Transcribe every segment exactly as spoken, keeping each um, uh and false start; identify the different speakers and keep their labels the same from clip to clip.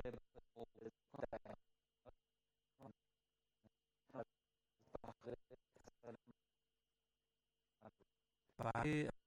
Speaker 1: برای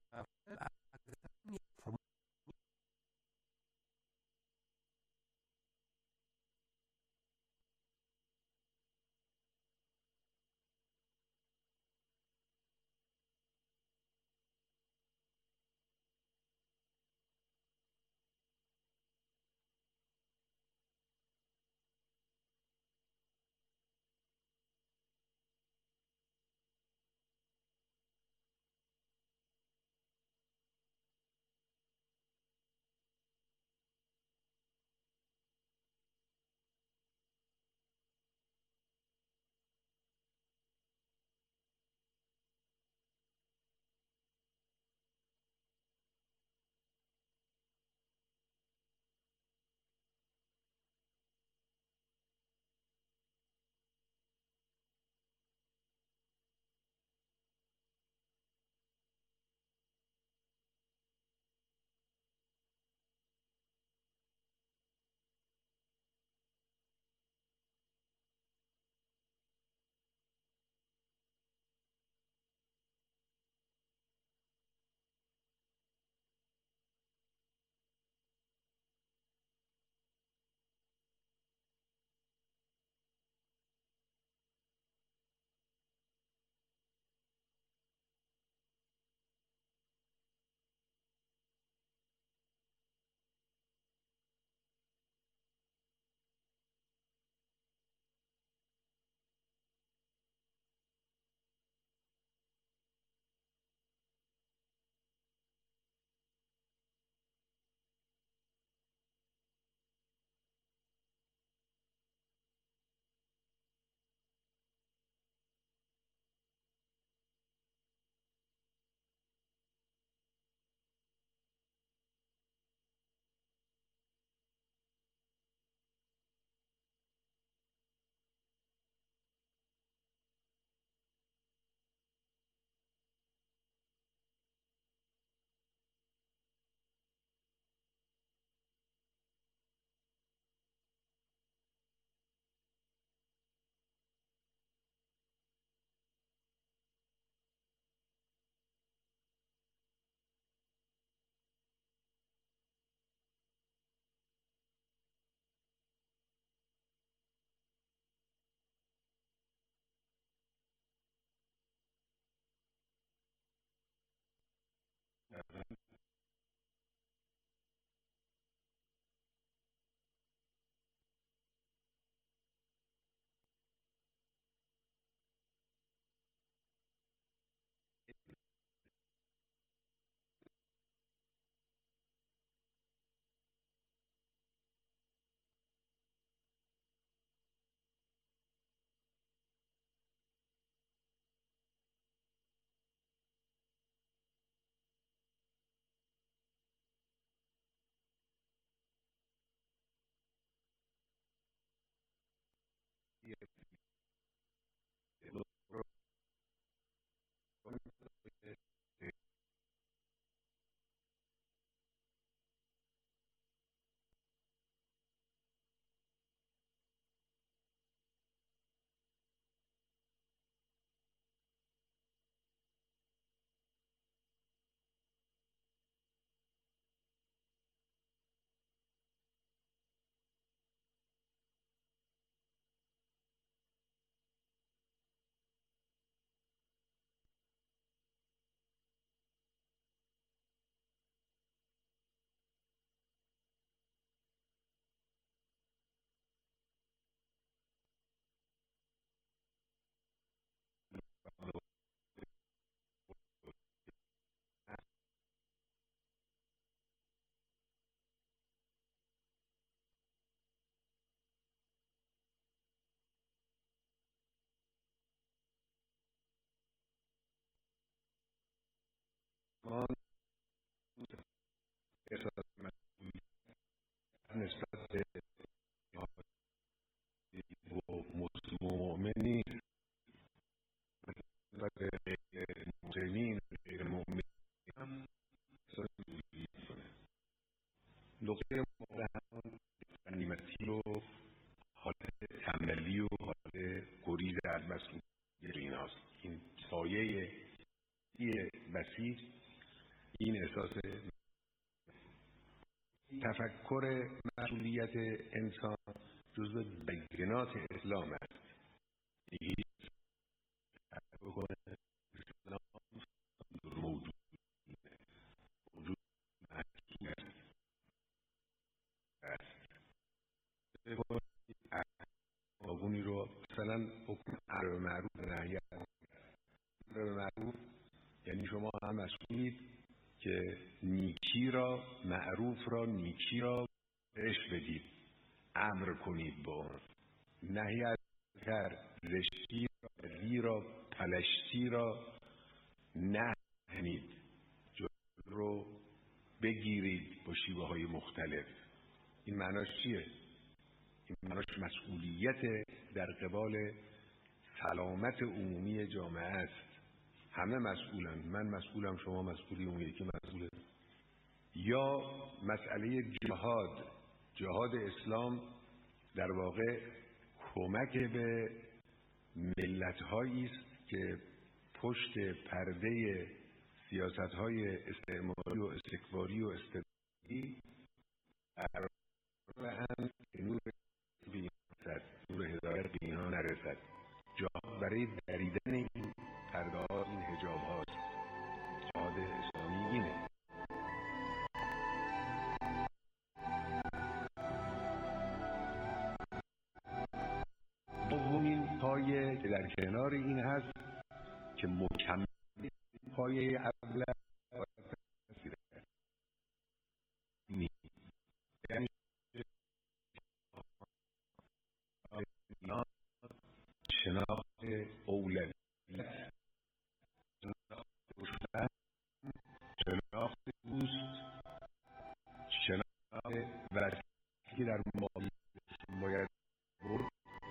Speaker 2: ما احساس مسئولیت نسبت به و مسلم و مؤمنین نسبت به غیر مسلمین و غیر مؤمنین هم احساس مسئولیت کنه. نقطه مقابل هم غنیمتی رو مسیح این احساس تفکر مسئولیت انسان جزو بیانات اسلام است. یکی بکنه اسلام موجود موجود مسئول است. آگونی رو مثلا حکم امر به معروف نهی از امر به معروف یعنی شما هم مسئولید که نیکی را معروف را نیکی را بهش بدید، امر کنید با اون. نهی از منکر زشتی را بدی را پلشتی را نهید، جلو رو بگیرید با شیوه های مختلف. این معناش چیه؟ این معناش مسئولیت در قبال سلامت عمومی جامعه است. همه مسئولن، من مسئولم، شما مسئولی، اون یکی مسئوله. یا مسئله جهاد، جهاد اسلام در واقع کمک به ملت‌هایی است که پشت پرده سیاست‌های استعماری و استکباری و استبدادی قرارند که نور به اینها نرسد، نور هدایت به اینها نرسد. جهاد برای دریدن این پرده‌ها، این حجاب هاست. جهاد اسلامی اینه. دومین پایه که در کنار این هست که مکمل پایه اول یعنی شناخت اولویت، شناخت دوست، شناخت وسیله که در مقابل باید برد.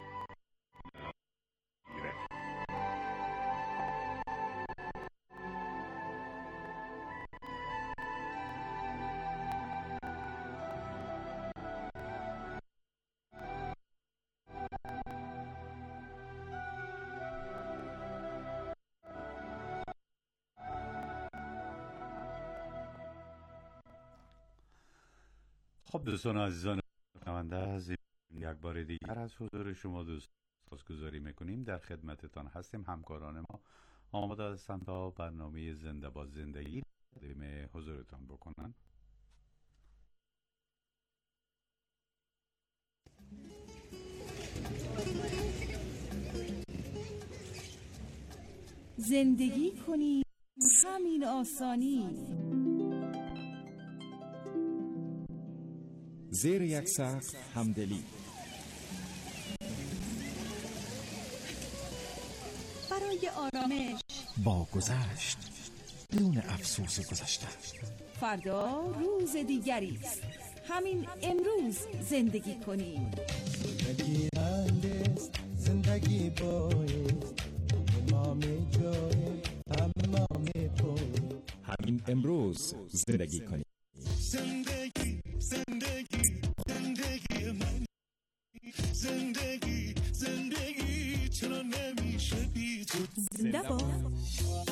Speaker 1: خب دوستان عزیزان شنونده، از یک بار دیگر از حضور شما دوست سپاسگزاری میکنیم. در خدمتتان هستیم. همکاران ما آماده هستند تا برنامه زنده با زندگی تقدیم حضورتان بکنند.
Speaker 3: زندگی کنی همین آسانی،
Speaker 4: زیر یک سقف همدلی،
Speaker 3: برای آرامش
Speaker 4: با گذشت بدون افسوس گذشته.
Speaker 3: فردا روز دیگری است. همین امروز زندگی کنیم.
Speaker 5: زندگی اندست، زندگی بایست، امام جای امام پای.
Speaker 4: همین امروز زندگی کنیم.
Speaker 5: زندگی زندگی زندگی من، زندگی زندگی چرا نمیشه بی تو.
Speaker 3: زنده با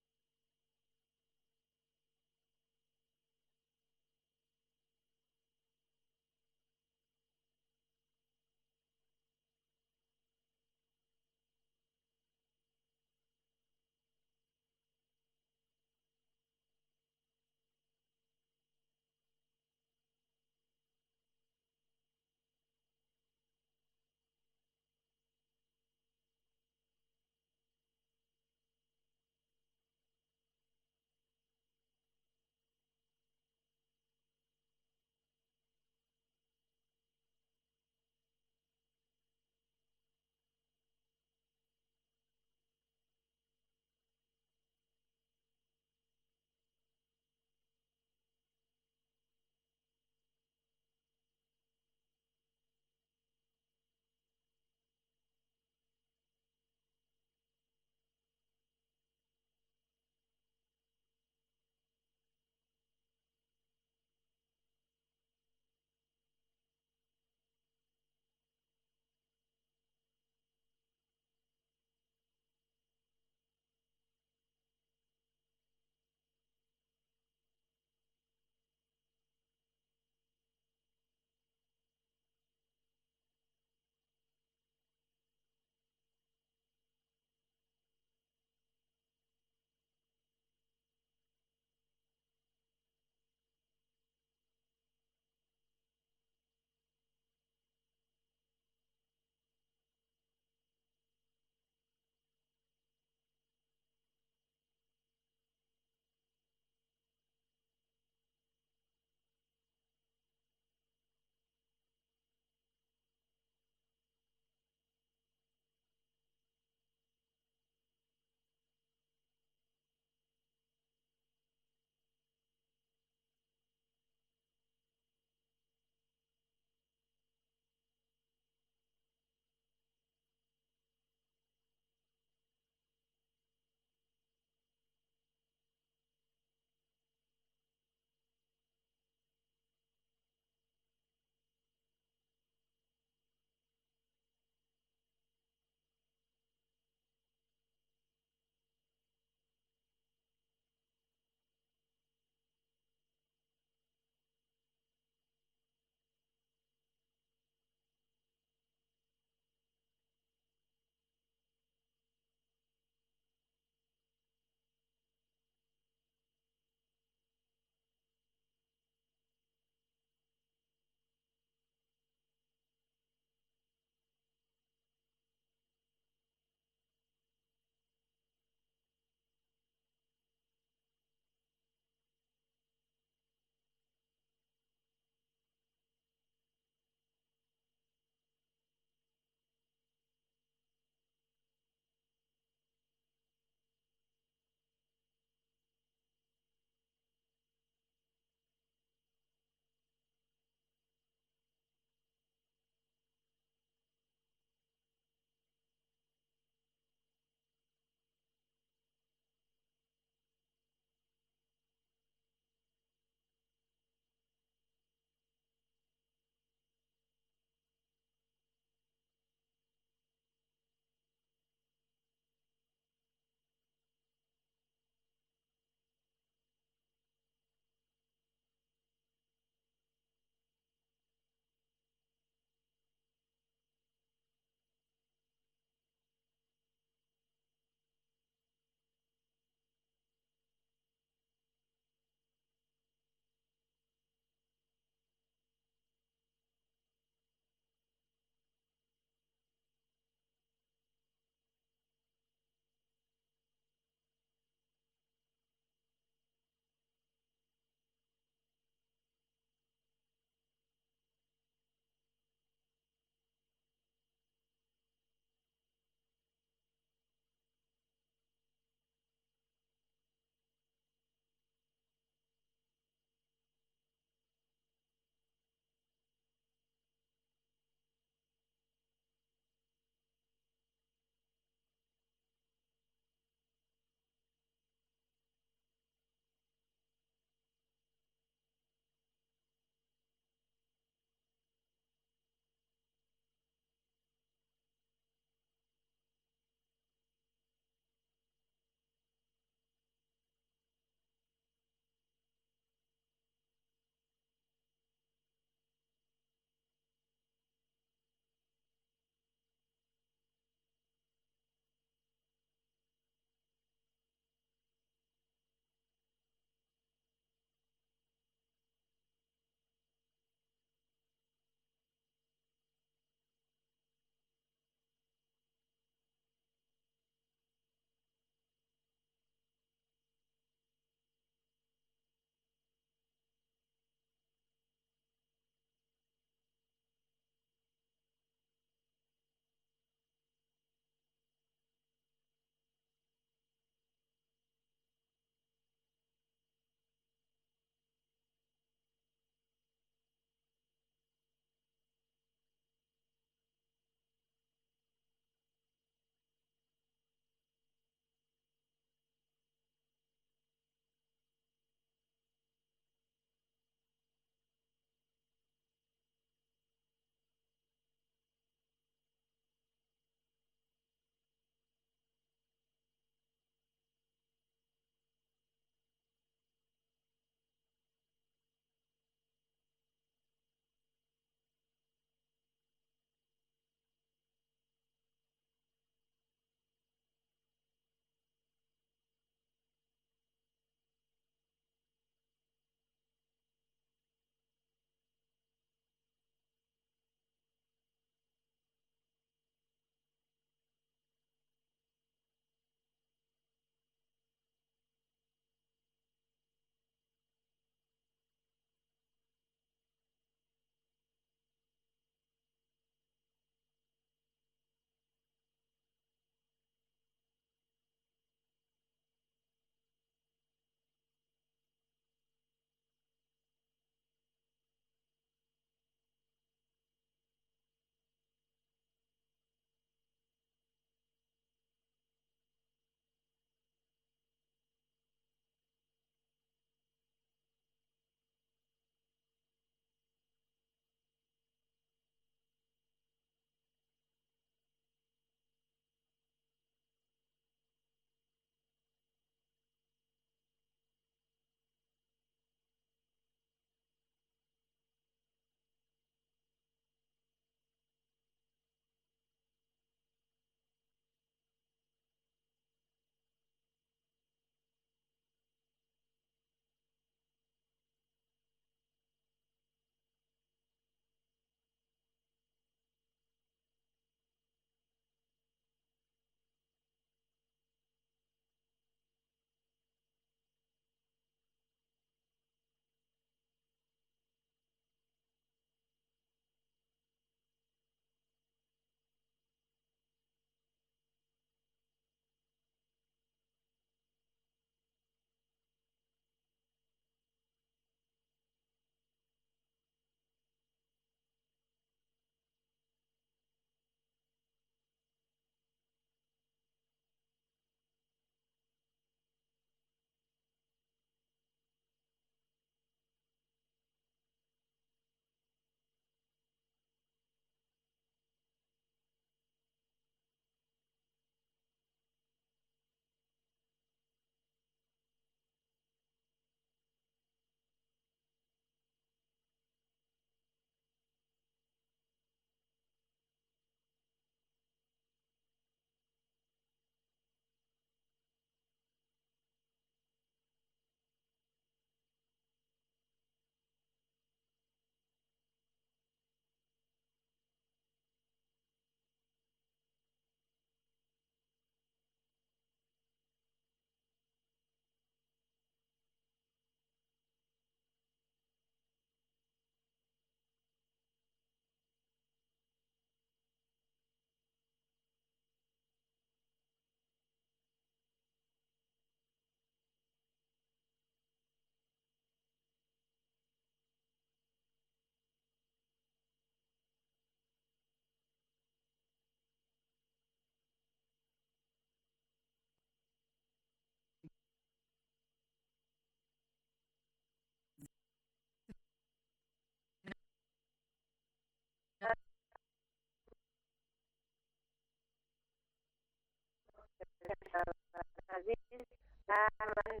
Speaker 6: عزیز و من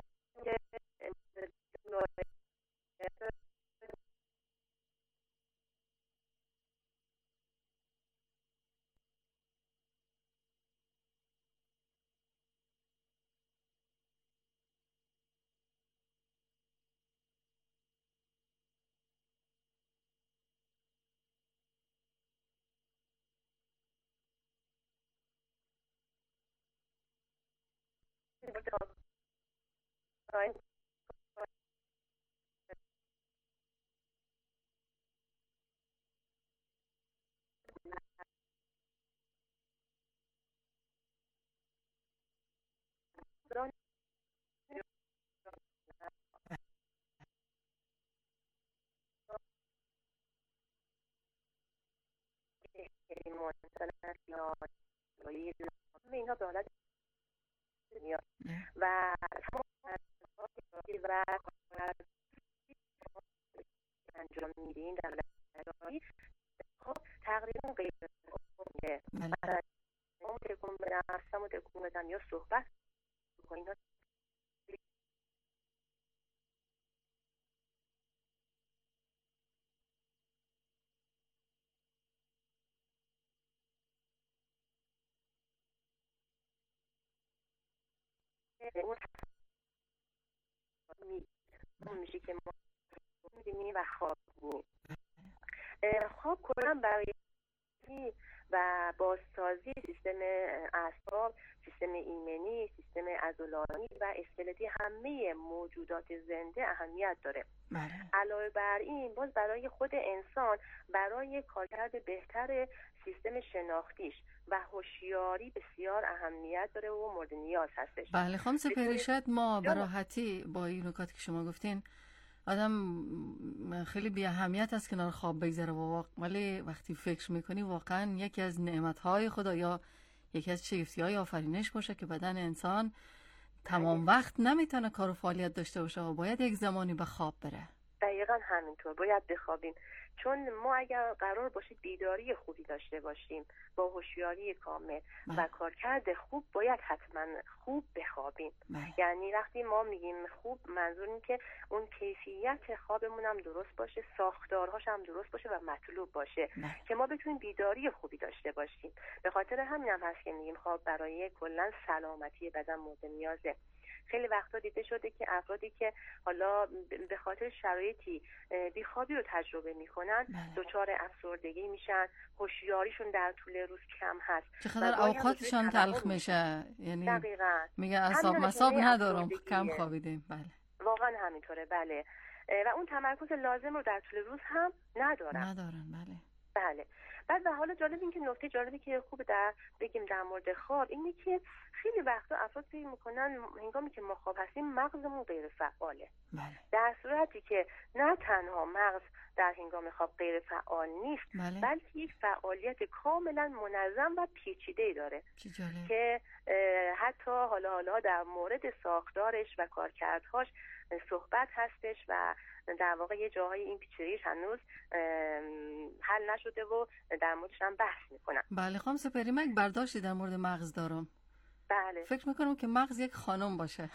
Speaker 6: اینها به حالت میاد و تمام و انجام میدین در لحظه خب تقریبا غیر ممکنه. مثلا اون تکون بدم هستم و تکون بدم یا صحبت کنیم اون میشه که ما می‌بینیم و خواب می‌بینیم. خواب کلاً برای و بازسازی سیستم اعصاب، سیستم ایمنی، سیستم عضلانی و اسکلتی همه موجودات زنده اهمیت داره. علاوه بر این باز برای خود انسان برای کارکرد بهتر سیستم شناختیش و هوشیاری بسیار اهمیت داره و مورد نیاز هستش.
Speaker 7: بله خانم سپهری، شاید ما به راحتی با این نکاتی که شما گفتین آدم خیلی بی اهمیت است کنار خواب بگذره و ولی وقتی فکر میکنی واقعا یکی از نعمتهای خدا یا یکی از شگفتی‌های آفرینش باشه که بدن انسان تمام وقت نمیتونه کار و فعالیت داشته باشه و باید یک زمانی به خواب بره.
Speaker 6: دقیقاً همینطور باید بخوابیم، چون ما اگر قرار باشه بیداری خوبی داشته باشیم با هوشیاری کامل و کارکرد خوب باید حتما خوب بخوابیم. یعنی وقتی ما میگیم خوب منظور این که اون کیفیت خوابمون هم درست باشه، ساختارهاش هم درست باشه و مطلوب باشه مه. که ما بتونیم بیداری خوبی داشته باشیم. به خاطر همین هم هست که میگیم خواب برای کلا سلامتی بدن مورد نیازه. خیلی وقتا دیده شده که افرادی که حالا به خاطر شرایطی بیخوابی رو تجربه میکنن دچار افسردگی میشن، هوشیاریشون در طول روز کم هست،
Speaker 7: چقدر اوقاتشان تلخ میشه. یعنی
Speaker 6: دقیقاً
Speaker 7: میگه اعصاب مصاب ندارم، کم خوابیدیم. بله
Speaker 6: واقعا همینطوره. بله و اون تمرکز لازم رو در طول روز هم ندارن
Speaker 7: ندارن بله
Speaker 6: بله. بعد و حالا جالب این که نکته جالبی که خوب در بگیم در مورد خواب اینه که خیلی وقتا افراد فکر میکنن هنگامی که ما خواب هستیم مغزمون غیر فعاله.
Speaker 7: بله.
Speaker 6: در صورتی که نه تنها مغز در هنگام خواب غیر فعال نیست
Speaker 7: بله.
Speaker 6: بلکه یک فعالیت کاملا منظم و پیچیده داره که حتی حالا حالا در مورد ساختارش و کارکردهاش صحبت هستش و در واقع یه جاهای این پیچیدگیش هنوز حل نشده و در موردش هم بحث میکنن.
Speaker 7: بله خانم سپهری، من یک برداشتی در مورد مغز دارم.
Speaker 6: بله.
Speaker 7: فکر میکنم که مغز یک خانم باشه.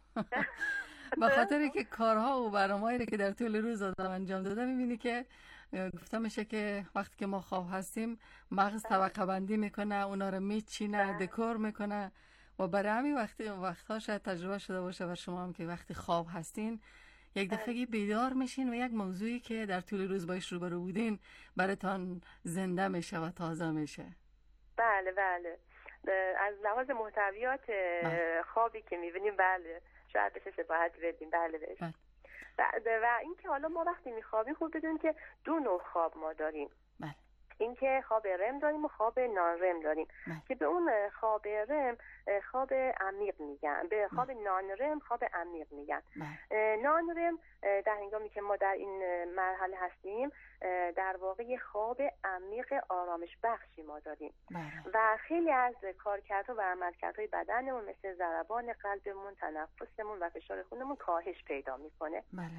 Speaker 7: به خاطر که کارها و برنامه‌هایی که در طول روز آدم انجام داده میبینی که گفته میشه که وقتی که ما خواب هستیم مغز طبقه بندی میکنه، اونا رو میچینه، دکور میکنه و برای همین وقتی وقتها شاید تجربه شده باشه و شما هم که وقتی خواب هستین یک دفعه بیدار میشین و یک موضوعی که در طول روز باش روبرو بودین براتون زنده میشه و تازه میشه.
Speaker 6: بله بله. از لحاظ محتویات خوابی که میبینیم بله شاید بشه شباهت بدیم. بله بله. بله. و اینکه حالا ما وقتی میخوابیم خوب بدونیم که دو نوع خواب ما داریم.
Speaker 7: بله.
Speaker 6: اینکه خواب رم داریم و خواب نان رم داریم مه. که به اون خواب رم خواب عمیق میگن، به خواب مه. نان رم خواب عمیق میگن. نان رم در هنگامی که ما در این مرحله هستیم در واقع خواب عمیق آرامش بخشی ما داریم مه. و خیلی از کارکردها و عملکردهای بدنمون مثل ضربان قلبمون، تنفسمون و فشار خونمون کاهش پیدا میکنه.
Speaker 7: بله.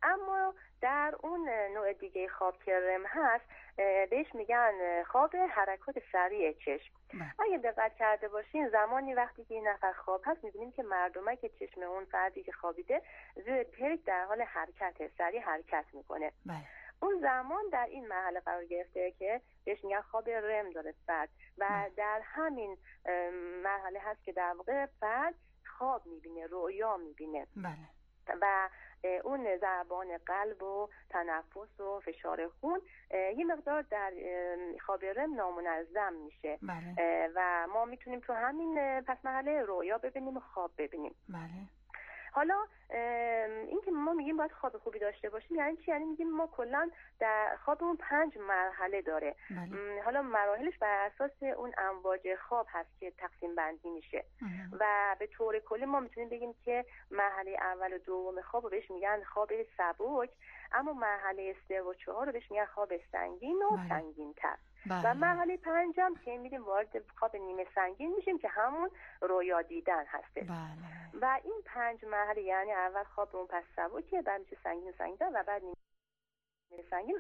Speaker 6: اما در اون نوع دیگه خواب که رم هست بهش میگن خواب حرکات سریع چشم. اگه دقت کرده باشین زمانی وقتی که این نفر خواب هست میبینیم که مردمک چشم اون فردی که خوابیده زیر پلک در حال حرکته، سریع حرکت میکنه. اون زمان در این مرحله قرار گرفته که بهش میگن خواب رم داره فرد و در همین مرحله هست که در واقع فرد خواب میبینه، رؤیا میبینه. بله. و اون ضربان قلب و تنفس و فشار خون یه مقدار در خواب رم نامنظم میشه. بله. و ما میتونیم تو همین پس مرحله رؤیا ببینیم و خواب ببینیم. بله. حالا این که ما میگیم باید خواب خوبی داشته باشیم یعنی چی؟ یعنی میگیم ما کلا در خوابمون پنج مرحله داره. بله. حالا مراحلش بر اساس اون امواج خواب هست که تقسیم بندی میشه. اه. و به طور کلی ما میتونیم بگیم که مرحله اول و دوم خواب رو بهش میگن خواب سبک، اما مرحله سه و چهار رو بهش میگن خواب سنگین و بله. سنگین تر. بله. و مرحله پنجم که میریم وارد خواب نیمه سنگین میشیم که همون رویا دیدن هسته. بله. و این پنج مرحله یعنی اول خواب اون پس سبکه، بعد میشه سنگین و سنگین و بعد نیمه سنگین.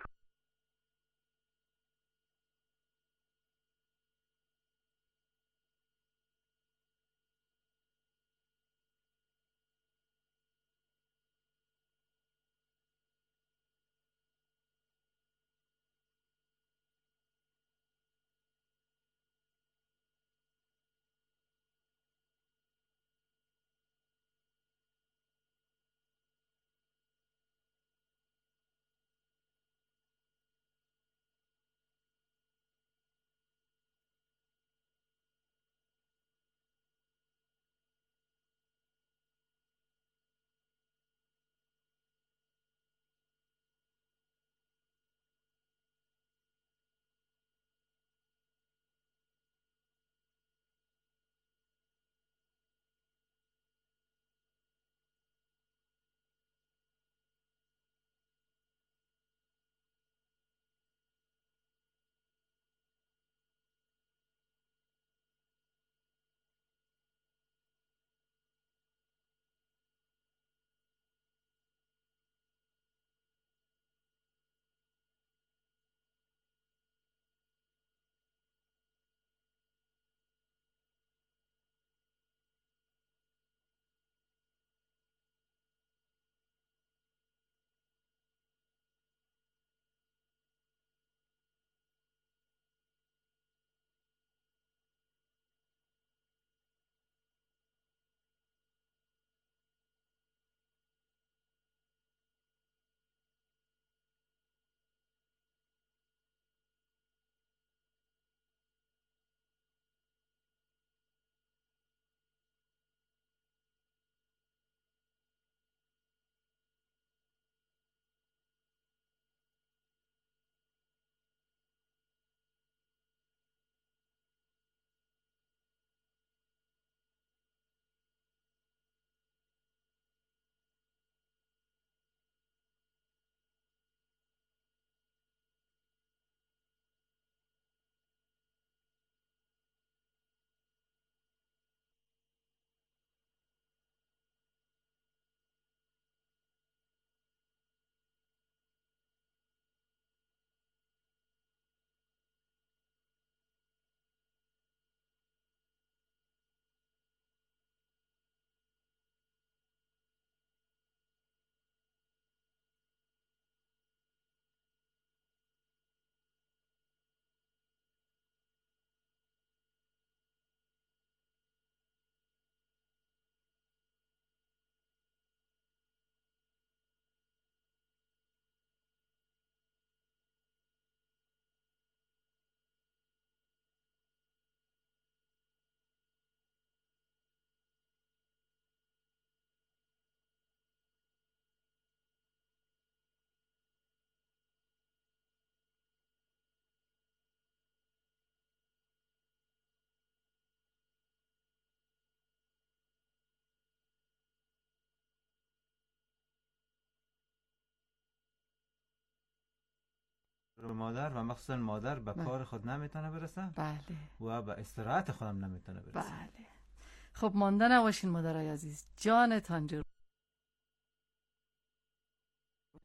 Speaker 8: مادر و مخصوصا مادر به بله. کار خود نمیتونه برسه.
Speaker 7: بله.
Speaker 8: و به استراحت خودم نمیتونه برسه.
Speaker 7: بله. خب مانده نباشین مادرای عزیز، جانتان جور.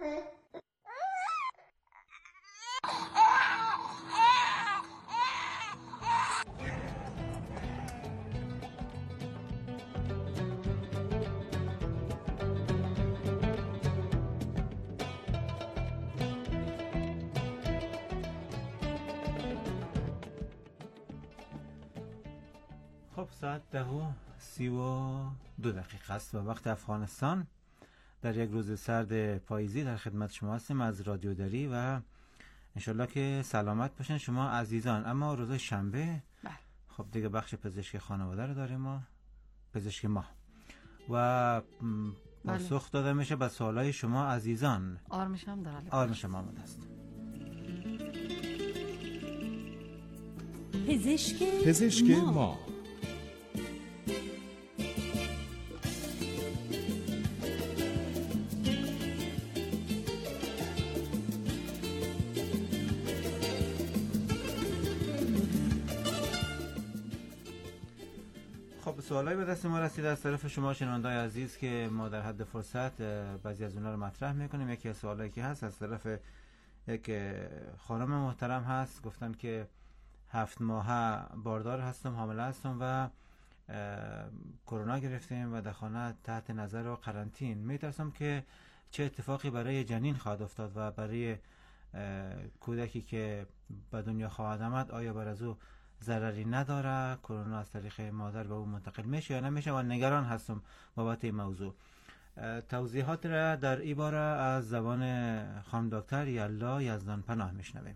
Speaker 8: خب ساعت ده و سی و دو دقیقه است و وقت افغانستان در یک روز سرد پاییزی در خدمت شما هستیم از رادیو دری و انشالله که سلامت باشن شما عزیزان. اما روز شنبه
Speaker 7: بله.
Speaker 8: خب دیگه بخش پزشکی خانواده رو داریم ما پزشک ما و پاسخ داده میشه به سوالای شما عزیزان.
Speaker 7: آرمش هم داره.
Speaker 8: آرمش هم آمده است.
Speaker 3: پزشک
Speaker 4: پزشک
Speaker 3: ما,
Speaker 4: ما.
Speaker 8: سوالایی به دست ما رسیده از طرف شما شنونده‌های عزیز که ما در حد فرصت بعضی از اونها رو مطرح میکنیم. یکی از سوالایی که هست از طرف یک خانم محترم هست، گفتن که هفت ماهه باردار هستم، حامله هستم و کرونا گرفتیم و در خانه تحت نظر و قرنطین. میترسم که چه اتفاقی برای جنین خواهد افتاد و برای کودکی که به دنیا خواهد آمد. آیا بر از او ضرری نداره؟ کرونا از طریق مادر به او منتقل میشه یا نمیشه؟ و نگران هستم بابت این موضوع. توضیحات را در این باره از زبان خانم دکتر یلا یزدان پناه میشنویم.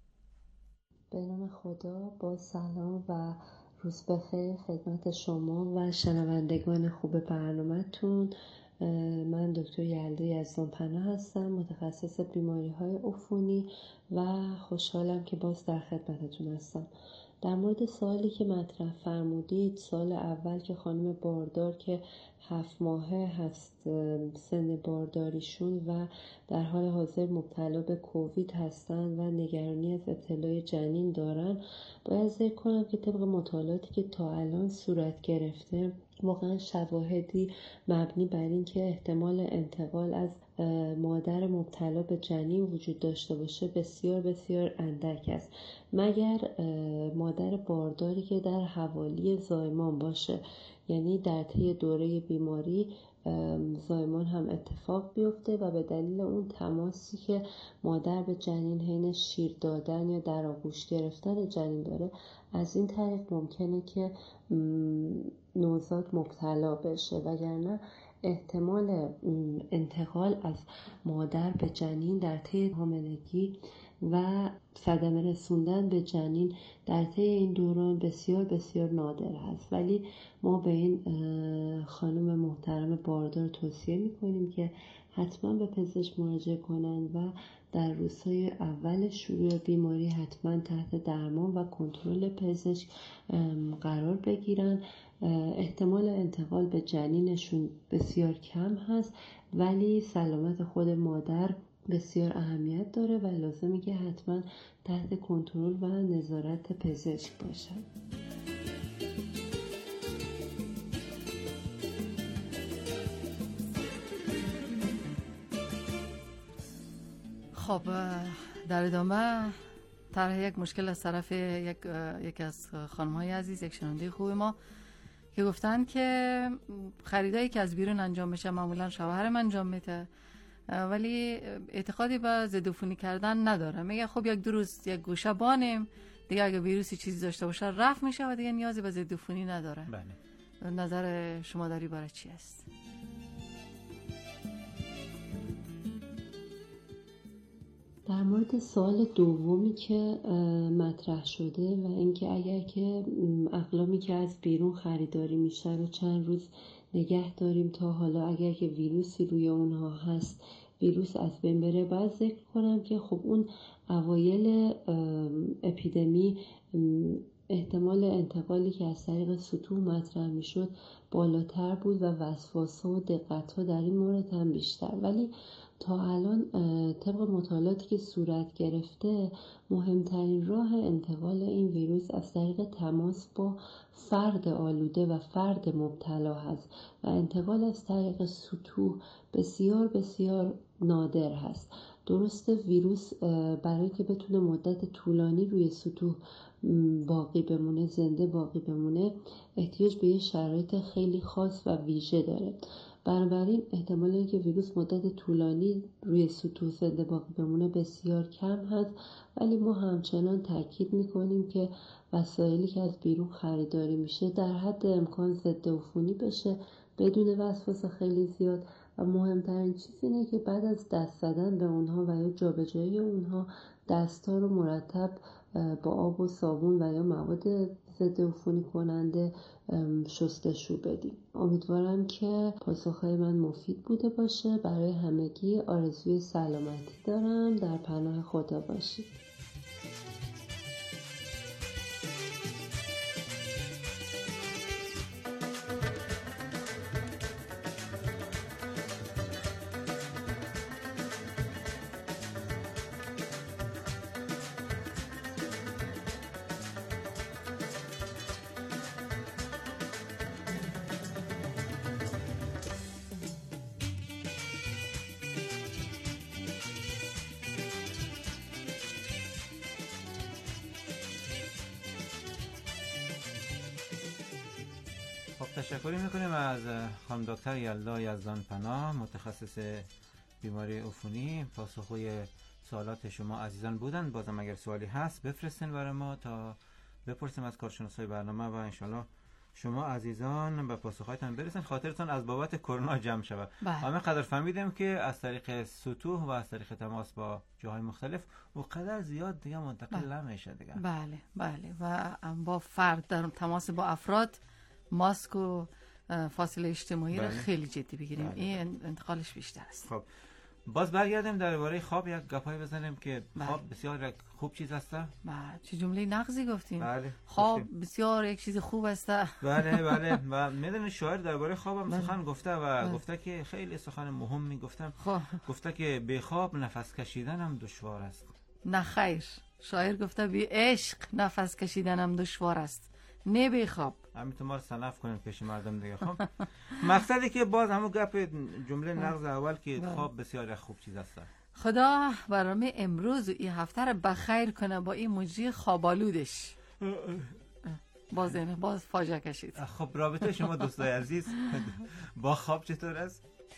Speaker 9: به نام خدا، با سلام و روز بخیر خدمت شما و شنوندگان خوب برنامه‌تون. من دکتر یلدا یزدان پناه هستم، متخصص بیماری های عفونی و خوشحالم که باز در خدمتتون هستم. در مورد سوالی که مطرح فرمودید، سال اول که خانم باردار که هفت ماهه هست سن بارداریشون و در حال حاضر مبتلا به کووید هستن و نگرانی از ابتلای جنین دارن، باید ذکر کنم که طبق مطالعاتی که تا الان صورت گرفته واقعا شواهدی مبنی بر این که احتمال انتقال از مادر مبتلا به جنین وجود داشته باشه بسیار بسیار اندک است، مگر مادر بارداری که در حوالی زایمان باشه، یعنی در طی دوره بیماری زایمان هم اتفاق بیفته و به دلیل اون تماسی که مادر به جنین حین شیر دادن یا در آغوش گرفتن جنین داره، از این طریق ممکنه که نوزاد مبتلا بشه، وگرنه احتمال انتقال از مادر به جنین در طی حاملگی و صدمه رسوندن به جنین در طی این دوران بسیار بسیار نادر هست. ولی ما به این خانم محترم باردار توصیه میکنیم که حتما به پزشک مراجعه کنن و در روزهای اول شروع بیماری حتما تحت درمان و کنترل پزشک قرار بگیرن. احتمال انتقال به جنینشون بسیار کم هست، ولی سلامت خود مادر بسیار اهمیت داره و لازمه که حتما تحت کنترل و نظارت پزشک باشن.
Speaker 7: خب در ادامه طرح یک مشکل از طرف یک یکی از خانم‌های عزیز، یک شنونده خوب ما که گفتن که خریدایی که از بیرون انجام میشه معمولا شوهرم انجام میده، ولی اعتقادی به ضد عفونی کردن نداره. میگه خب یک دو روز یک گوشه بانیم دیگه، اگه ویروسی چیزی داشته باشه رفع میشه و دیگه نیازی به ضد عفونی نداره.
Speaker 8: بله.
Speaker 7: نظر شما در این باره چی است؟
Speaker 9: در مورد سوال دومی که مطرح شده و اینکه اگر که اقلامی که از بیرون خریداری میشه رو چند روز نگه داریم تا حالا اگر که ویروسی روی اونها هست ویروس از بین بره، باید ذکر کنم که خب اون اوایل اپیدمی احتمال انتقالی که از طریق سطوح مطرح میشد بالاتر بود و وسواس‌ها و دقت‌ها در این مورد هم بیشتر. ولی تا الان طبق مطالعاتی که صورت گرفته مهمترین راه انتقال این ویروس از طریق تماس با فرد آلوده و فرد مبتلا هست و انتقال از طریق سطوح بسیار بسیار نادر هست. درسته ویروس برای که بتونه مدت طولانی روی سطوح باقی بمونه، زنده باقی بمونه، احتیاج به یه شرایط خیلی خاص و ویژه داره. بنابراین احتمال اینکه ویروس مدت طولانی روی سطوح زنده باقی بمونه بسیار کم هست، ولی ما همچنان تاکید میکنیم که وسایلی که از بیرون خریداری میشه در حد امکان ضد عفونی بشه بدون وسواس خیلی زیاد و مهمترین چیز اینه که بعد از دست زدن به اونها و یا جابجایی اونها دست‌ها رو مرتب با آب و صابون و یا مواد ضد عفونی کننده شستشو بدیم. امیدوارم که پاسخهای من مفید بوده باشه. برای همگی آرزوی سلامتی دارم. در پناه خدا باشید.
Speaker 8: تشکری میکنیم از خانم دکتر یلدا یزدان پناه، متخصص بیماری عفونی. پاسخگوی سوالات شما عزیزان بودن. بازم اگر سوالی هست بفرستین برای ما تا بپرسیم از کارشناسای برنامه و انشالله شما عزیزان به پاسخهایتان برسن، خاطرتان از بابت کرونا جمع شود. همه قدر فهمیدیم که از طریق سطوح و از طریق تماس با جاهای مختلف و قدر زیاد دیگه منتقل نمیشه دیگه.
Speaker 7: بله بله و با فرد در تماس با افراد ماسک و فاصله اجتماعی را خیلی جدی بگیریم. بله. این انتقالش بیشتر است.
Speaker 8: خب باز برگردیم درباره خواب یک گپایی بزنیم که بله. خواب بسیار یک خوب چیز است.
Speaker 7: بله چه جمله نغزی گفتیم.
Speaker 8: بله.
Speaker 7: خواب
Speaker 8: گفتیم.
Speaker 7: بسیار یک چیز خوب است.
Speaker 8: بله بله و میدونید شاعر درباره خواب هم بله. سخن گفته و بله. گفته که خیلی سخن مهم میگفتم.
Speaker 7: خب.
Speaker 8: گفته که بی خواب نفس کشیدن هم دشوار است.
Speaker 7: نه خیر، شاعر گفته بی عشق نفس کشیدن هم دشوار است، نه بی خواب.
Speaker 8: همینطور ما رو صنف کنیم پیش مردم دیگه. خب مقصدی که باز همون گپ جمله نقض اول که خواب بسیار خوب چیز است.
Speaker 7: خدا برنامه امروز و این هفته رو بخیر کنه با این مجری خوابالودش. باز اینه باز فاجعه کشید.
Speaker 8: خب رابطه شما دوستای عزیز با خواب چطور است؟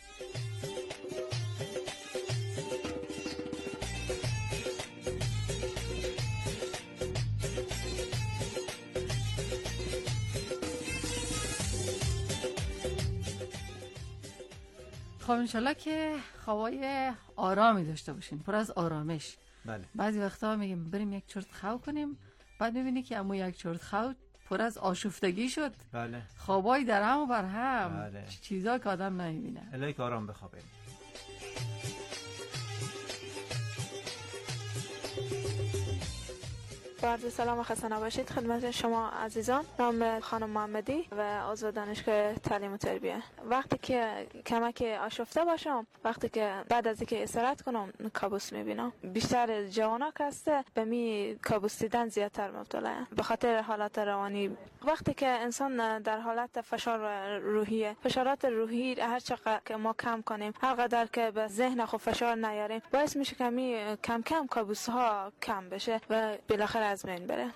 Speaker 7: خب انشالله که خوابای آرامی داشته باشین، پر از آرامش.
Speaker 8: بله.
Speaker 7: بعضی وقتا میگیم بریم یک چرت خو کنیم، بعد میبینی که امو یک چرت خو پر از آشفتگی شد.
Speaker 8: بله.
Speaker 7: خوابای در هم و بر هم.
Speaker 8: بله.
Speaker 7: چیزا که آدم نمیبینه.
Speaker 8: الهی که آرام بخوابیم.
Speaker 10: عرض سلام و خسته نباشید خدمت شما عزیزان. نام خانم محمدی و عضو دانشگاه تعلیم و تربیه. وقتی که کمک آشفته باشم، وقتی که بعد از اینکه استراحت کنم کابوس میبینم. بیشتر جوانا که هسته به می کابوس دیدن زیادتر مبتلا به خاطر حالات روانی. وقتی که انسان در حالت فشار روحی، فشارات روحی هر چقدر که ما کم کنیم، هر قدر که به ذهن خود فشار نیاریم، باعث میشه که می کم کم کابوس ها کم بشه و بالاخره از بین بره.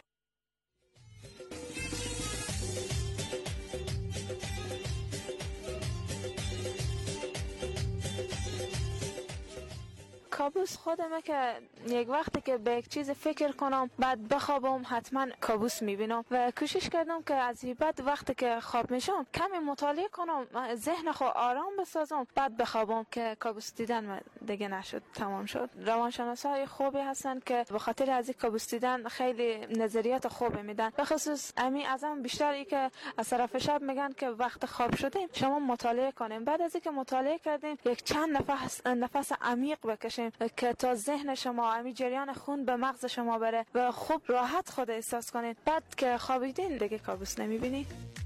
Speaker 10: کابوس خودمه که یک وقتی که به یک چیز فکر کنم بعد بخوابم حتما کابوس میبینم و کوشش کردم که از این بعد وقتی که خواب میشم کمی مطالعه کنم، ذهن خود آرام بسازم، بعد بخوابم که کابوس دیدن دیگه نشد، تمام شد. روانشناسای خوبی هستن که به خاطر از این کابوس دیدن خیلی نظریات خوبی میدن، به خصوص امی ازم بیشتر ای که از طرف شب میگن که وقت خواب شدیم شما مطالعه کنیم، بعد از اینکه مطالعه کردیم یک چند نفس نفس عمیق بکشیم کنین که تا ذهن شما همین جریان خون به مغز شما بره و خوب راحت خود احساس کنین. بعد که خوابیدین دیگه کابوس نمیبینین.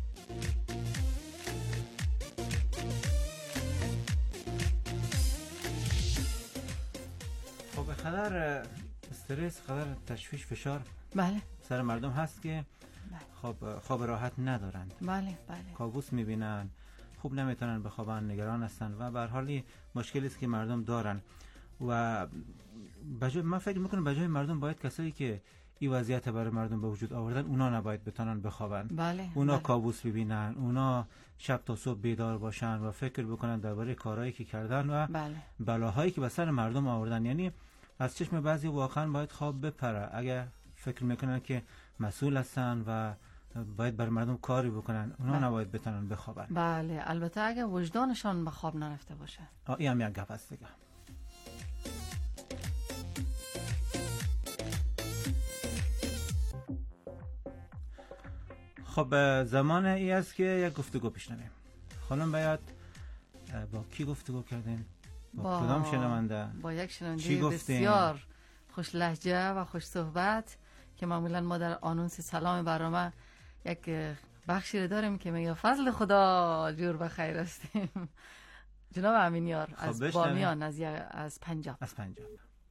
Speaker 8: خب خطر استرس، خطر تشویش، فشار
Speaker 7: بله
Speaker 8: سر مردم هست که خواب خواب راحت ندارند.
Speaker 7: بله بله.
Speaker 8: کابوس میبینن، خوب نمیتونن بخوابن، نگران هستن و به هر حال مشکلی است که مردم دارن و بجای من فکر میکنم بجای مردم باید کسایی که این وضعیت برای مردم به وجود آوردن اونا نباید بتونن بخوابن.
Speaker 7: بله.
Speaker 8: اونا
Speaker 7: بله.
Speaker 8: کابوس ببینن، اونا شب تا صبح بیدار باشن و فکر بکنن درباره کارهایی که کردن و
Speaker 7: بله.
Speaker 8: بلاهایی که به سر مردم آوردن. یعنی از چشم بعضی واقعا باید خواب بپره اگه فکر میکنن که مسئول هستن و باید بر مردم کاری بکنن، اونا بله. نباید بتونن بخوابن.
Speaker 7: بله البته اگه وجدانشان به خواب نرفته باشه.
Speaker 8: آه این هم یک گپ است دیگه. خب زمان ای است که یک گفتگو پیشنهیم. خانم باید با کی گفتگو کردین؟ با, با کدام شنونده؟
Speaker 7: با یک شنونده بسیار خوش لهجه و خوش صحبت که معمولا ما در آنونس سلام برنامه یک بخشی رو داریم که میگه فضل خدا جور به خیر استیم. جناب امینیار از بامیان، از از پنجاب.
Speaker 8: از پنجاب.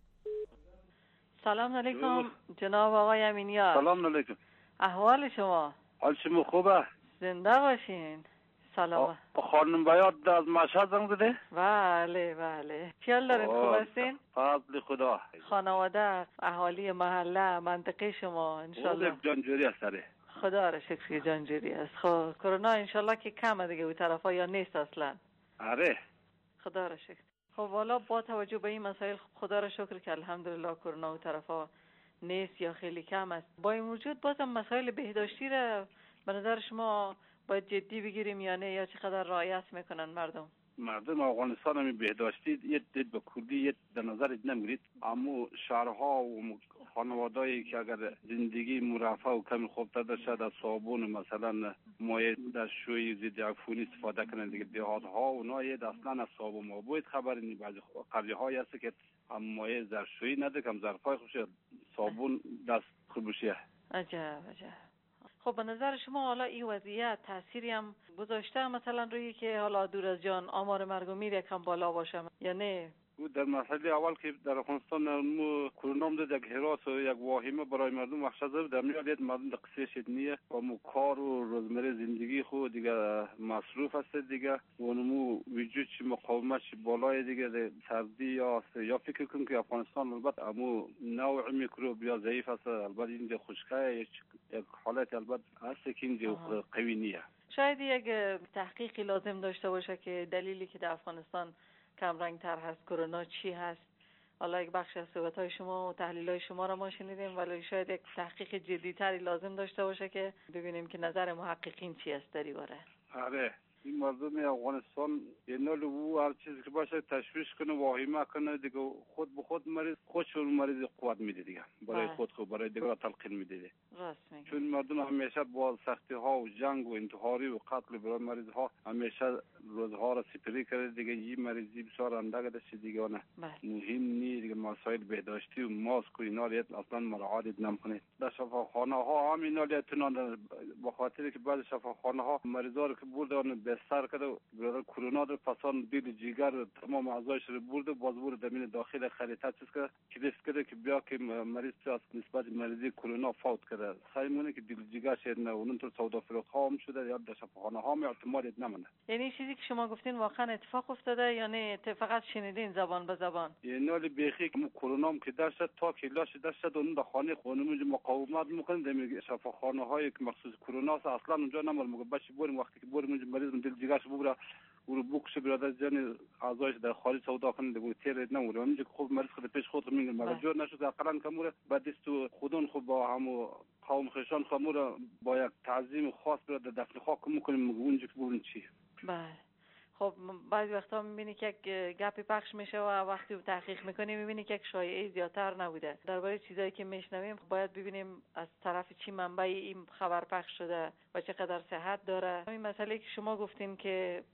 Speaker 11: سلام علیکم جناب آقای امینیار.
Speaker 12: سلام علیکم.
Speaker 11: احوال شما؟
Speaker 12: حال شما خوبه؟
Speaker 11: زنده باشین. سلام.
Speaker 12: خانم بیاد از مشهد زنگ زده؟
Speaker 11: بله بله. خیال دارین خوب هستین؟
Speaker 12: فضل خدا.
Speaker 11: خانواده، اهالی محله، منطقه شما انشالله
Speaker 12: خوب جانجوری است داره.
Speaker 11: خدا را شکر که جانجوری است. خب کرونا انشالله که کمه دیگه اون طرفا یا نیست اصلا؟
Speaker 12: آره.
Speaker 11: خدا را شکر. خب والا با توجه به این مسائل خدا را شکر که الحمدلله کرونا اون طرفا نیست یا خیلی کم است. با این وجود بازم مسائل بهداشتی را به نظر شما باید جدی بگیریم یا نه، یا چقدر رعایت میکنن مردم؟
Speaker 12: مردم افغانستان هم بهداشتی یه دید به کلی یه در نظر نمیگیرید، اما شهرها و خانوادهایی که اگر زندگی مرفه و کمی خوبتر داشته از صابون مثلا مایع دستشویی ضد عفونی استفاده کنند دیگه. دهاتها و نایه اصلا از صابون ما باید خبر نی. بعضی قریه های هست که هم مایع ظرفشویی نداره، کم ظرفای خوش صابون دست خوب بشه.
Speaker 11: عجب عجب. خب به نظر شما حالا این وضعیت تأثیری هم گذاشته مثلا روی که حالا دور از جان آمار مرگ و میر یکم بالا باشه یا نه؟
Speaker 12: در مرحله اول که در افغانستان کرونا هم یک هراس و یک واهمه برای مردم وحشت زد، در میاد مردم در قصه شدنیه و مو کار و روزمره زندگی خود دیگه مصروف است دیگه و نمو وجود چی مقاومت چی بالای دیگه سردی یا یا فکر کنم که افغانستان البته امو نوع میکروب یا ضعیف است، البته این خشکه یک حالت البته هست که این قوی نیه.
Speaker 11: شاید یک تحقیقی لازم داشته باشه که دلیلی که در افغانستان کم رنگ تر هست کرونا چی هست. حالا یک بخش از صحبت‌های شما و تحلیل‌های شما را ما شنیدیم، ولی شاید یک تحقیق جدی‌تری لازم داشته باشه که ببینیم که نظر محققین چی است در این باره.
Speaker 12: آره این مردم افغانستان اینال او هر چیزی که باشه تشویش کنه واهمه کنه دیگه خود به خود مریض خودشون مریض قوت میده دیگه برای خود خود برای دیگه تلقین میده.
Speaker 11: راست میگی.
Speaker 12: چون مردم همیشه با سختی ها و جنگ و انتحاری و قتل برای مریض ها همیشه روزها را سپری کرده دیگه. این مریضی بسیار اندک داشت دیگه نه مهم نی دیگه. مسائل بهداشتی و ماسک و اینا اصلا مراعات نمیکنه. در شفاخانه ها هم اینا لیتونان به خاطر که بعض شفاخانه ها مریضا رو که بردن سر کرده برای کرونا در پسان دل جیگر تمام اعضایش رو برده باز برده زمین داخل خریطه چیز که کلیس کرده که بیا که مریض از نسبت مریضی کرونا فوت کرده. خیمونه که دل جیگر شد نه اون تو سودا فروخت ها هم شده یا در شفاخانه ها می اعتماد نمونه.
Speaker 11: یعنی چیزی که شما گفتین واقعا اتفاق افتاده یا نه فقط شنیدین زبان به زبان؟
Speaker 12: یعنی ولی بیخی که کرونا هم که درشد تا کلاش درشد اون در خانه خونم مقاومت میکنه در شفاخانه های که مخصوص کرونا اصلا اونجا نمال مگه بچه بریم وقتی که بریم مریض دل جیگرش ببره و بوکش برادر جان اعضایش در خارج سودا کنه دیگه تیر نموره. اونجا خوب مریض خود پیش خود میگه مگه جور نشد اقلا کموره بعد است خودون خوب با هم قوم خشان خموره با یک تعظیم خاص برادر دفن خاک میکنیم اونجا که ببین چی.
Speaker 11: بله خب بعضی وقتا میبینی که یک گپی پخش میشه و وقتی تحقیق میکنی میبینی که یک شایعه زیادتر نبوده. درباره چیزایی که میشنویم باید ببینیم از طرف چی منبع این خبر پخش شده و چقدر صحت داره. این مسئله که شما گفتین که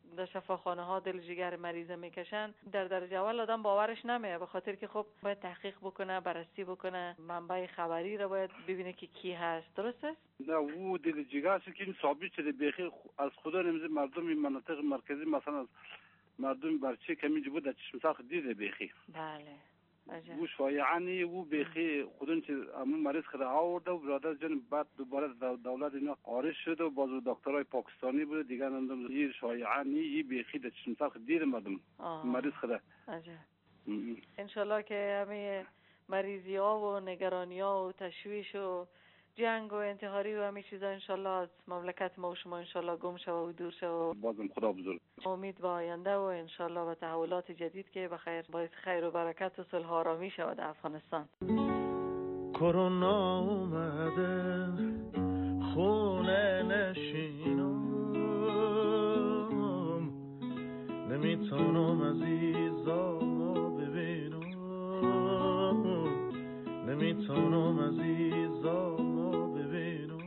Speaker 11: در شفاخانه ها دل جگر مریض میکشن، در درجه اول آدم باورش نمیه، به خاطر که خب باید تحقیق بکنه، بررسی بکنه، منبع خبری رو باید ببینه که کی هست. درست است؟
Speaker 12: نه او دل جگر است که این ثابت شده بیخی از خدا نمیزه. مردم این مناطق مرکزی مثلا از مردم برچه کمی بود در چشم ساخت دیده بیخی.
Speaker 11: بله
Speaker 12: او شایعانی او بیخی خودن چه همون مریض خدا آورده و برادر جان بعد دوباره دولت اینا آرش شده و بازو دکترای پاکستانی بود دیگه نمیدونم این شایعانی این بیخی در چشم ساخت دیده مردم مریض خدا.
Speaker 11: عجب. انشالله که همه مریضی ها و نگرانی ها و تشویش و جنگ و انتحاری و همه چیزا انشالله از مملکت ما و شما انشالله گم شود و دور شود و
Speaker 12: بازم خدا بزرگ.
Speaker 11: امید به آینده و انشالله به تحولات جدید که بخیر باعث خیر و برکت و صلح و آرامی شود در افغانستان.
Speaker 5: کرونا اومده خونه نشینم، نمیتونم عزیزامو ببینم، نمیتونم عزیزامو ببینم.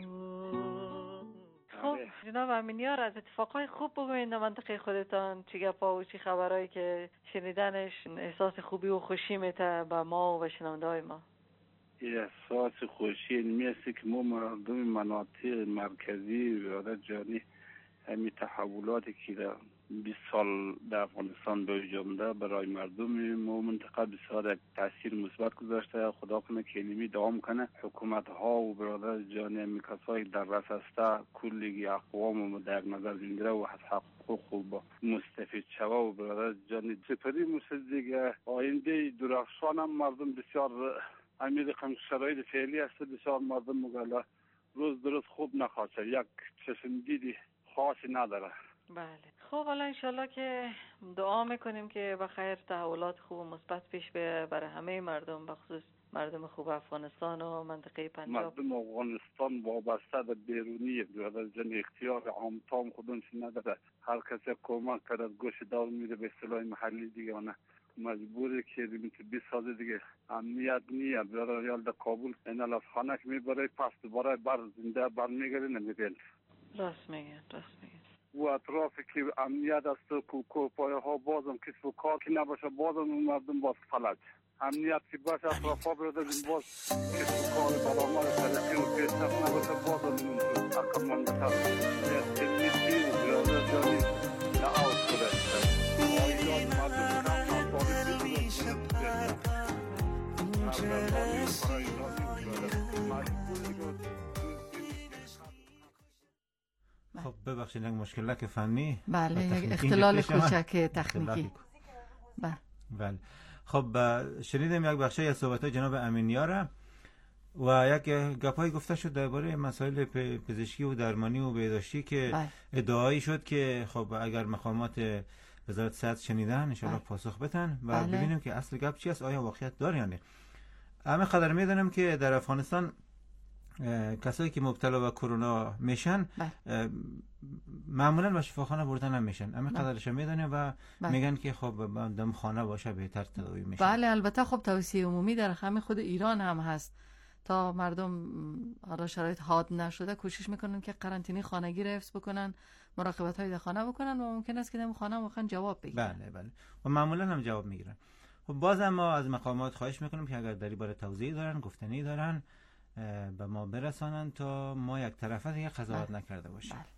Speaker 11: خب جناب امینیار، از اتفاقای خوب بگوین در منطقه خودتان، چی گپا و چی خبرایی که شنیدنش احساس خوبی و خوشی میته به ما و به شنونده های ما؟
Speaker 12: احساس خوشی این است که ما مردم مناطق مرکزی برادر جانی همین تحولاتی که در بیست سال در افغانستان به وجود آمده برای مردم ما منطقه بسیار تاثیر مثبت گذاشته. خدا کنه که علمی دوام کنه. حکومت ها و برادر جانی می کسایی در رأس است کلی اقوام و در نظر بگیره و از حقوق خوب مستفید شوه و برادر جانی سپری مثل دیگه آینده درخشان هم مردم بسیار امید رقم شرایط فعلی است. بسیار مردم مگلا روز درست خوب نخواهد شد، یک چشم دیدی خاصی نداره.
Speaker 11: بله خب حالا انشالله که دعا میکنیم که بخیر تحولات خوب و مثبت پیش بره برای همه مردم، بخصوص مردم خوب افغانستان و منطقه پنجاب.
Speaker 12: مردم افغانستان وابسته به بیرونی برادر جان اختیار عام تام خودش نداره. هر کسی کمک کرد گوش دار میره به اصطلاح محلی دیگه نه مجبوره که بیست سال دیگه امنیت نیه. برادر یال در کابل این الافخانه که میبره پس دوباره بر زنده بر میگره نمیگن.
Speaker 11: راست میگن راست میگن.
Speaker 12: و اطرافی که امنیت است و کوپای ها بازم کسب و کار که نباشه بازم مردم باز فلج. امنیت که باشه اطراف ها برده باز کسب و کار برآمد ترقی و پیشرفت نباشه بازم حکم منطقه تکنیکی و برادر جانی لعاو شده. آیداد مردم کم نصاری بیرون
Speaker 8: خب ببخشید یک مشکلات فنی.
Speaker 7: بله یک اختلال کوچک تکنیکی.
Speaker 8: بله بله خب شنیدیم یک بخشی از صحبت‌های جناب امینیار و یک گپایی گفته شد درباره مسائل پزشکی و درمانی و بهداشتی که بله. ادعایی شد که خب اگر مقامات وزارت صحت شنیدن ان شاء الله پاسخ بدن و بله. ببینیم که اصل گپ چی است، آیا واقعیت داره یا نه. همه قدر میدونم که در افغانستان کسایی که مبتلا به کرونا میشن معمولا به شفاخانه بردن نمیشن. همه قدرش میدونیم و بله. میگن که خب دم خانه باشه بهتر تداوی میشه.
Speaker 7: بله البته خب توصیه عمومی در همه خود ایران هم هست تا مردم حالا شرایط حاد نشده کوشش میکنن که قرنطینه خانگی رو حفظ بکنن، مراقبت های در خانه بکنن و ممکن است که دم خانه واقعا جواب بگیرن.
Speaker 8: بله بله و معمولا هم جواب میگیرن. خب باز ما از مقامات خواهش میکنیم که اگر دری باره توضیح دارن گفتنی دارن به ما برسانن تا ما یک طرفه دیگه قضاوت نکرده باشیم.
Speaker 7: بله.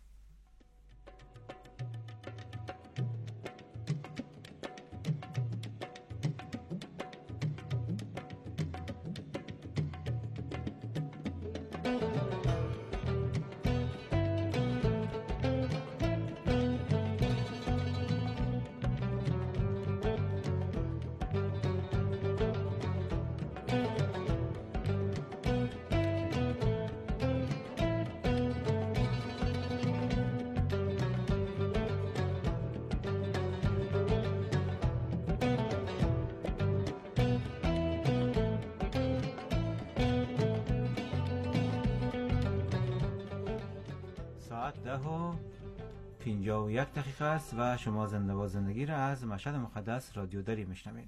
Speaker 8: ده و پینجاه و یک دقیقه است و شما زنده با زندگی را از مشهد مقدس رادیو دری میشنوین.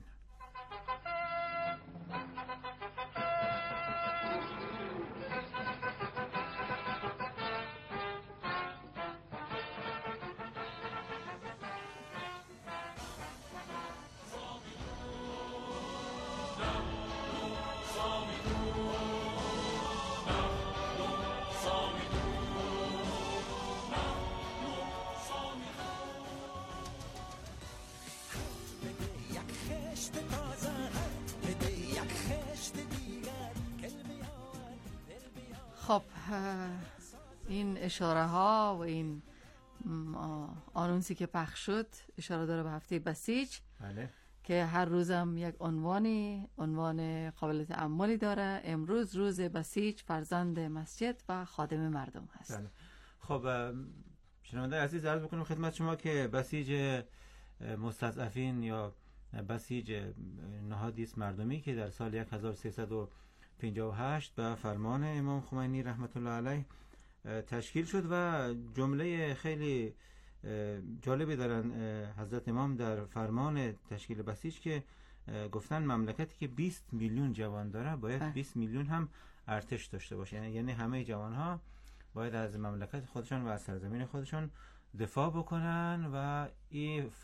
Speaker 7: این اشاره ها و این آنونسی که پخش شد اشاره داره به هفته بسیج.
Speaker 8: بله.
Speaker 7: که هر روزم یک عنوانی عنوان قابل تأملی داره. امروز روز بسیج، فرزند مسجد و خادم مردم هست.
Speaker 8: بله. خب شنونده عزیز، عرض بکنم خدمت شما که بسیج مستضعفین یا بسیج نهادی است مردمی که در سال هزار و سیصد و پنجاه و هشت به فرمان امام خمینی رحمت الله علیه تشکیل شد و جمله خیلی جالبی دارن حضرت امام در فرمان تشکیل بسیج که گفتن مملکتی که بیست میلیون جوان داره باید بیست میلیون هم ارتش داشته باشه، یعنی همه جوان ها باید از مملکت خودشان و از سرزمین خودشان دفاع بکنن و این